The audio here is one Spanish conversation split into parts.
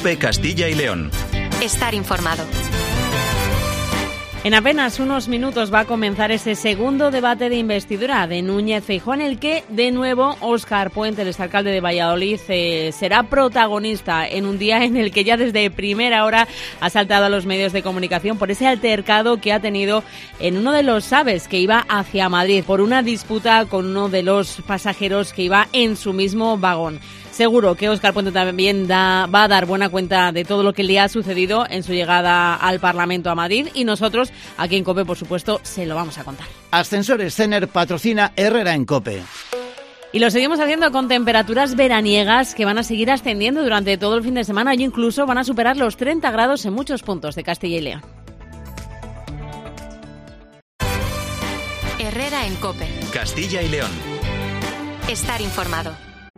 COPE Castilla y León. Estar informado. En apenas unos minutos va a comenzar ese segundo debate de investidura de Núñez Feijóo, en el que, de nuevo, Óscar Puente, el exalcalde de Valladolid, será protagonista en un día en el que ya desde primera hora ha saltado a los medios de comunicación por ese altercado que ha tenido en uno de los AVEs que iba hacia Madrid, por una disputa con uno de los pasajeros que iba en su mismo vagón. Seguro que Óscar Puente también va a dar buena cuenta de todo lo que le ha sucedido en su llegada al Parlamento a Madrid, y nosotros, aquí en COPE, por supuesto, se lo vamos a contar. Ascensores Cener patrocina Herrera en COPE. Y lo seguimos haciendo con temperaturas veraniegas que van a seguir ascendiendo durante todo el fin de semana y incluso van a superar los 30 grados en muchos puntos de Castilla y León. Herrera en COPE. Castilla y León. Estar informado.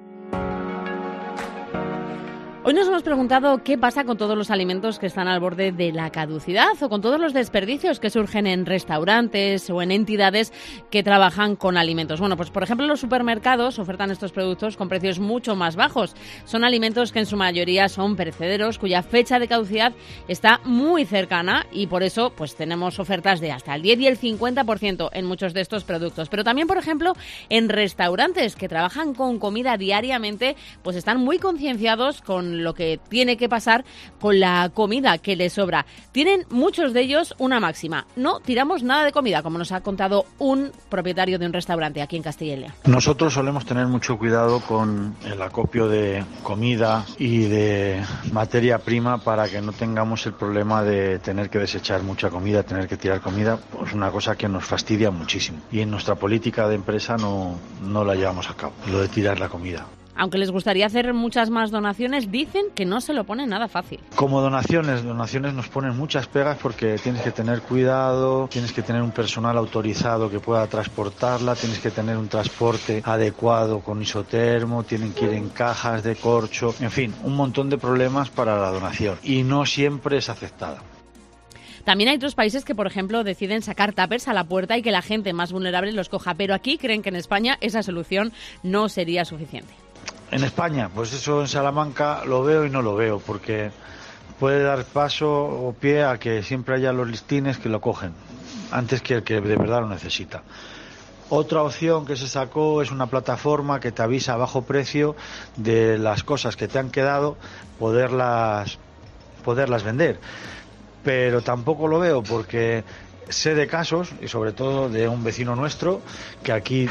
Hoy nos hemos preguntado qué pasa con todos los alimentos que están al borde de la caducidad o con todos los desperdicios que surgen en restaurantes o en entidades que trabajan con alimentos. Bueno, pues por ejemplo los supermercados ofertan estos productos con precios mucho más bajos. Son alimentos que en su mayoría son perecederos, cuya fecha de caducidad está muy cercana, y por eso pues tenemos ofertas de hasta el 10 y el 50% en muchos de estos productos. Pero también, por ejemplo, en restaurantes que trabajan con comida diariamente, pues están muy concienciados con lo que tiene que pasar con la comida que les sobra. Tienen muchos de ellos una máxima: no tiramos nada de comida, como nos ha contado un propietario de un restaurante aquí en Castilla y León. Nosotros solemos tener mucho cuidado con el acopio de comida y de materia prima para que no tengamos el problema de tener que desechar mucha comida, tener que tirar comida. Es una cosa que nos fastidia muchísimo, y en nuestra política de empresa no la llevamos a cabo, lo de tirar la comida. Aunque les gustaría hacer muchas más donaciones, dicen que no se lo pone nada fácil. Como donaciones nos ponen muchas pegas, porque tienes que tener cuidado, tienes que tener un personal autorizado que pueda transportarla, tienes que tener un transporte adecuado con isotermo, tienen que ir en cajas de corcho, en fin, un montón de problemas para la donación, y no siempre es aceptada. También hay otros países que, por ejemplo, deciden sacar tuppers a la puerta y que la gente más vulnerable los coja, pero aquí creen que en España esa solución no sería suficiente. En España, pues eso en Salamanca lo veo y no lo veo, porque puede dar paso o pie a que siempre haya los listines que lo cogen, antes que el que de verdad lo necesita. Otra opción que se sacó es una plataforma que te avisa a bajo precio de las cosas que te han quedado, poderlas vender. Pero tampoco lo veo, porque sé de casos, y sobre todo de un vecino nuestro, que aquí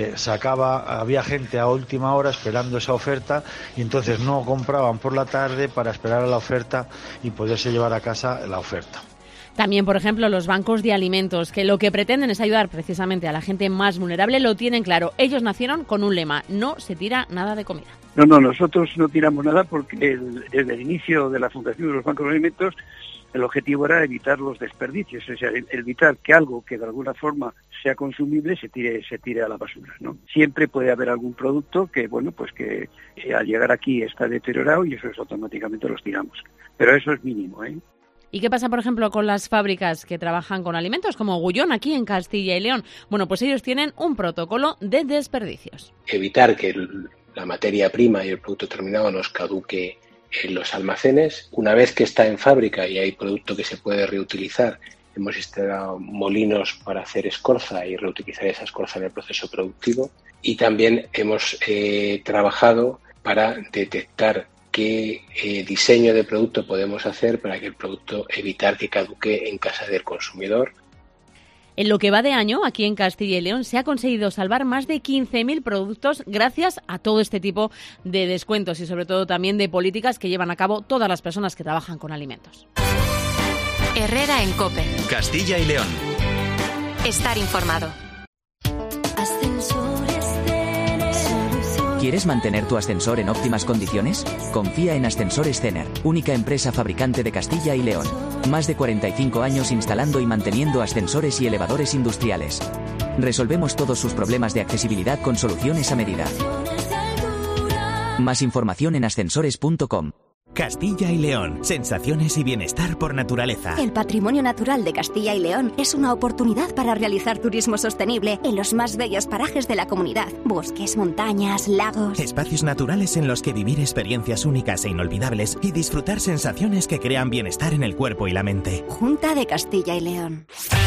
había gente a última hora esperando esa oferta, y entonces no compraban por la tarde para esperar a la oferta y poderse llevar a casa la oferta. También, por ejemplo, los bancos de alimentos, que lo que pretenden es ayudar precisamente a la gente más vulnerable, lo tienen claro. Ellos nacieron con un lema: no se tira nada de comida. No, nosotros no tiramos nada, porque desde el inicio de la fundación de los bancos de alimentos el objetivo era evitar los desperdicios, o sea, evitar que algo que de alguna forma sea consumible se tire a la basura, ¿no? Siempre puede haber algún producto que, bueno, pues que al llegar aquí está deteriorado, y eso es automáticamente los tiramos. Pero eso es mínimo, ¿eh? ¿Y qué pasa, por ejemplo, con las fábricas que trabajan con alimentos, como Gullón, aquí en Castilla y León? Bueno, pues ellos tienen un protocolo de desperdicios. Evitar que la materia prima y el producto terminado nos caduque en los almacenes. Una vez que está en fábrica y hay producto que se puede reutilizar, hemos instalado molinos para hacer escorza y reutilizar esa escorza en el proceso productivo. Y también hemos trabajado para detectar qué diseño de producto podemos hacer para que el producto evitar que caduque en casa del consumidor. En lo que va de año, aquí en Castilla y León, se ha conseguido salvar más de 15.000 productos gracias a todo este tipo de descuentos y sobre todo también de políticas que llevan a cabo todas las personas que trabajan con alimentos. Herrera en COPE. Castilla y León. Estar informado. ¿Quieres mantener tu ascensor en óptimas condiciones? Confía en Ascensores Cener, única empresa fabricante de Castilla y León. Más de 45 años instalando y manteniendo ascensores y elevadores industriales. Resolvemos todos sus problemas de accesibilidad con soluciones a medida. Más información en ascensores.com. Castilla y León. Sensaciones y bienestar por naturaleza. El patrimonio natural de Castilla y León es una oportunidad para realizar turismo sostenible en los más bellos parajes de la comunidad. Bosques, montañas, lagos. Espacios naturales en los que vivir experiencias únicas e inolvidables y disfrutar sensaciones que crean bienestar en el cuerpo y la mente. Junta de Castilla y León.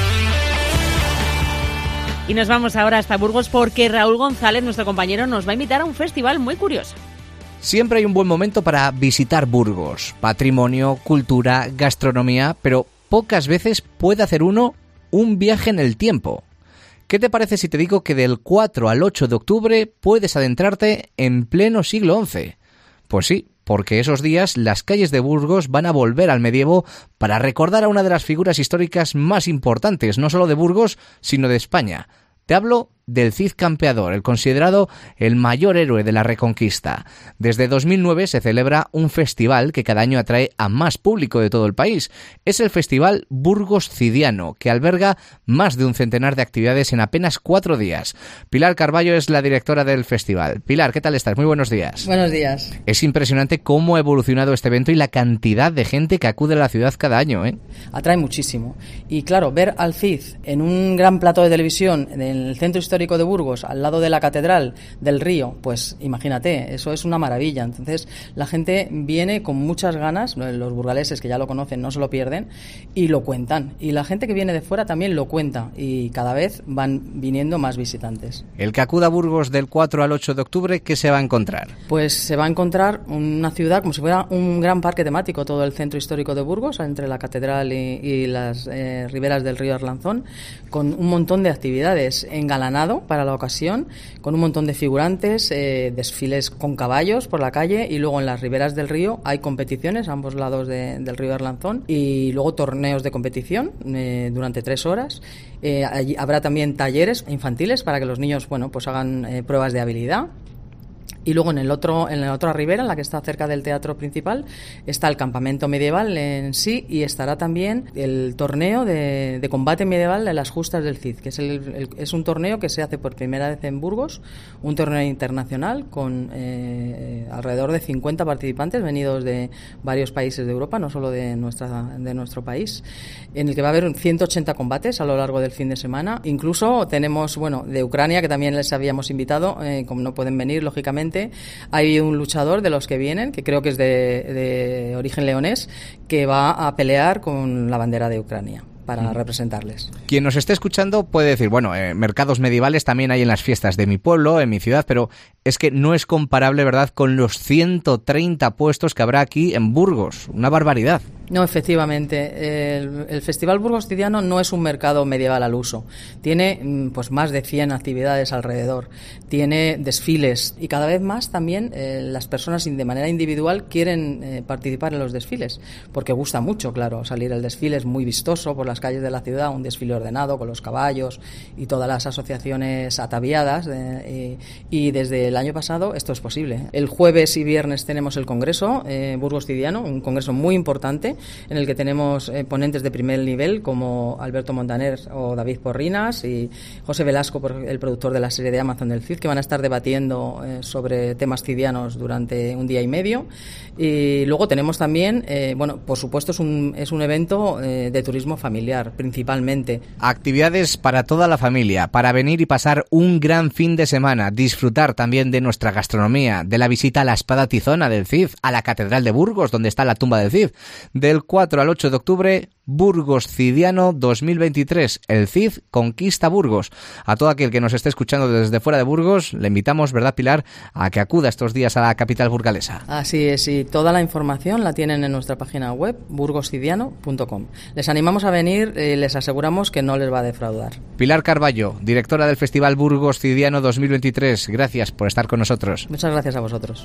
Y nos vamos ahora hasta Burgos porque Raúl González, nuestro compañero, nos va a invitar a un festival muy curioso. Siempre hay un buen momento para visitar Burgos. Patrimonio, cultura, gastronomía, pero pocas veces puede hacer uno un viaje en el tiempo. ¿Qué te parece si te digo que del 4 al 8 de octubre puedes adentrarte en pleno siglo XI? Pues sí, porque esos días las calles de Burgos van a volver al medievo para recordar a una de las figuras históricas más importantes, no solo de Burgos, sino de España. Te hablo del Cid Campeador, el considerado el mayor héroe de la Reconquista. Desde 2009 se celebra un festival que cada año atrae a más público de todo el país. Es el Festival Burgos Cidiano, que alberga más de un centenar de actividades en apenas 4 días. Pilar Carballo es la directora del festival. Pilar, ¿qué tal estás? Muy buenos días. Buenos días. Es impresionante cómo ha evolucionado este evento y la cantidad de gente que acude a la ciudad cada año, ¿eh? Atrae muchísimo. Y claro, ver al Cid en un gran plató de televisión en el centro histórico de Burgos, al lado de la Catedral del Río, pues imagínate, eso es una maravilla. Entonces la gente viene con muchas ganas, los burgaleses que ya lo conocen no se lo pierden y lo cuentan, y la gente que viene de fuera también lo cuenta, y cada vez van viniendo más visitantes. El que acuda a Burgos del 4 al 8 de octubre, ¿qué se va a encontrar? Pues se va a encontrar una ciudad como si fuera un gran parque temático, todo el centro histórico de Burgos, entre la Catedral y las riberas del río Arlanzón, con un montón de actividades, engalanado para la ocasión, con un montón de figurantes, desfiles con caballos por la calle, y luego en las riberas del río hay competiciones a ambos lados del río Arlanzón, y luego torneos de competición durante 3 horas. Allí habrá también talleres infantiles para que los niños, bueno, pues hagan pruebas de habilidad. Y luego en la otra ribera, en la que está cerca del teatro principal, está el campamento medieval en sí, y estará también el torneo de combate medieval de las Justas del Cid, que es un torneo que se hace por primera vez en Burgos, un torneo internacional con alrededor de 50 participantes venidos de varios países de Europa, no solo de nuestro país, en el que va a haber 180 combates a lo largo del fin de semana. Incluso tenemos, de Ucrania, que también les habíamos invitado, como no pueden venir, lógicamente. Hay un luchador de los que vienen, que creo que es de origen leonés, que va a pelear con la bandera de Ucrania para representarles. Quien nos esté escuchando puede decir, mercados medievales también hay en las fiestas de mi pueblo, en mi ciudad, pero es que no es comparable, ¿verdad?, con los 130 puestos que habrá aquí en Burgos. Una barbaridad. No, efectivamente. El Festival Burgos Cidiano no es un mercado medieval al uso. Tiene pues más de 100 actividades alrededor. Tiene desfiles, y cada vez más también las personas de manera individual quieren participar en los desfiles, porque gusta mucho, claro, salir al desfile. Es muy vistoso por las calles de la ciudad, un desfile ordenado con los caballos y todas las asociaciones ataviadas, y desde el año pasado esto es posible. El jueves y viernes tenemos el Congreso Burgos Cidiano, un congreso muy importante, en el que tenemos ponentes de primer nivel como Alberto Montaner o David Porrinas y José Velasco, el productor de la serie de Amazon del Cid, que van a estar debatiendo sobre temas cidianos durante un día y medio. Y luego tenemos también, por supuesto es un evento de turismo familiar, principalmente. Actividades para toda la familia, para venir y pasar un gran fin de semana, disfrutar también de nuestra gastronomía, de la visita a la espada tizona del Cid, a la Catedral de Burgos, donde está la tumba del Cid. Del 4 al 8 de octubre, Burgos Cidiano 2023. El Cid conquista Burgos. A todo aquel que nos esté escuchando desde fuera de Burgos, le invitamos, ¿verdad, Pilar?, a que acuda estos días a la capital burgalesa. Así es, y toda la información la tienen en nuestra página web, burgoscidiano.com. Les animamos a venir, les aseguramos que no les va a defraudar. Pilar Carballo, directora del Festival Burgos Cidiano 2023. Gracias por estar con nosotros. Muchas gracias a vosotros.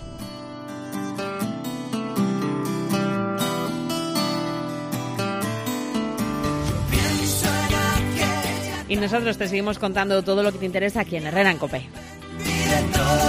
Y nosotros te seguimos contando todo lo que te interesa aquí en Herrera en COPE.